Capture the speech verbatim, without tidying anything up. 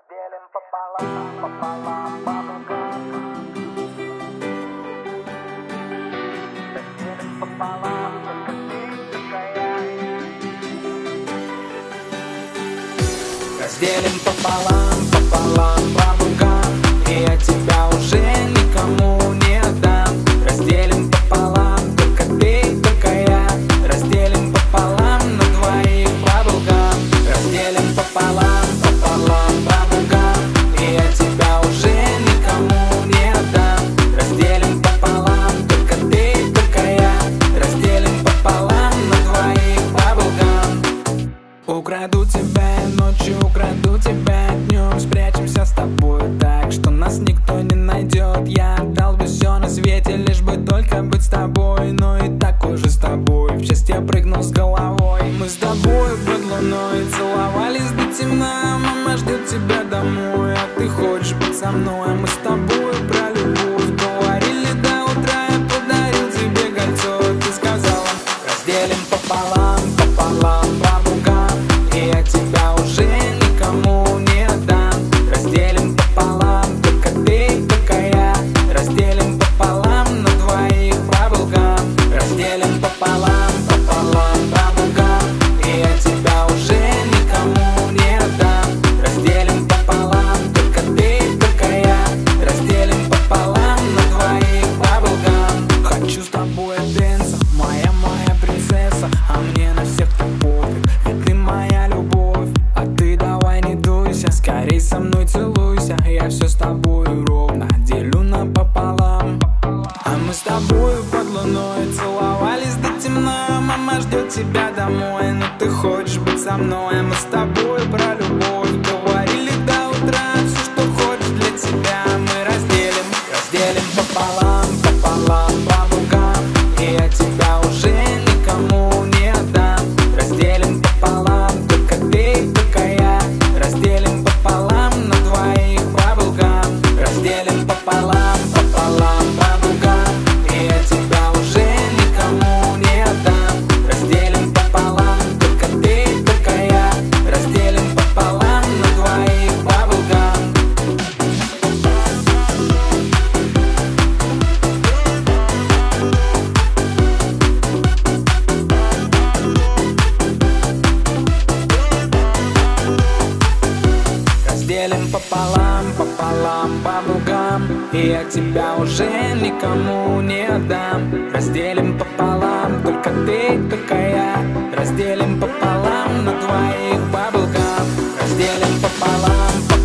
Разделим пополам, пополам, баблгам. Разделим пополам, только ты, только я. Разделим пополам, пополам, баблгам. И я тебя уже никому не отдам. Разделим пополам, только ты, только я. Разделим пополам на двоих, баблгам. Разделим пополам, пополам, баблгам. И я тебя уже никому не отдам. Разделим пополам, только ты, только я. Разделим пополам на двоих, баблгам. Украду тебя ночью, украду тебя днем. Спрячемся с тобой так, что нас никто не найдет. Я отдал бы все на свете, лишь бы только быть с тобой. Но и так уже с тобой, в счастье прыгнул с головой. Мы с тобой под луной целовались до темна. Мама ждет тебя домой, а ты хочешь быть со мной. Мы с тобой про любовь говорили до утра. Я подарил тебе кольцо, ты сказала: разделим пополам, пополам, баблгам. И я тебя уже никому не отдам. Разделим пополам, только ты, только я. Разделим пополам на двоих, баблгам. Разделим пополам, пополам, баблгам. И я тебя уже никому не отдам. Разделим пополам, только ты, только я. Разделим пополам на двоих, баблгам. Хочу с тобой дэнса, моя, моя принцесса. А мне на всех так пофиг, ведь ты моя любовь. А ты давай не дуйся, скорей со мной целуйся. Я все с тобой ровно делю напополам. А мы с тобой под луной целовались до темна. Мама ждет тебя домой, но ты хочешь быть со мной. А мы с тобой про любовь говорили до утра. Все, что хочешь для тебя, мы разделим. Разделим пополам, пополам, баблгам. И я тебя уже никому не отдам. Разделим пополам, только ты, только я. Разделим пополам на двоих, баблгам. Разделим пополам, пополам, баблгам. И я тебя уже никому не отдам. Разделим пополам, только ты, только я. Разделим пополам на двоих, баблгам. Разделим пополам, пополам, баблгам. И я тебя уже никому не отдам. Разделим пополам, только ты, только я. Разделим пополам на двоих, баблгам. Разделим пополам,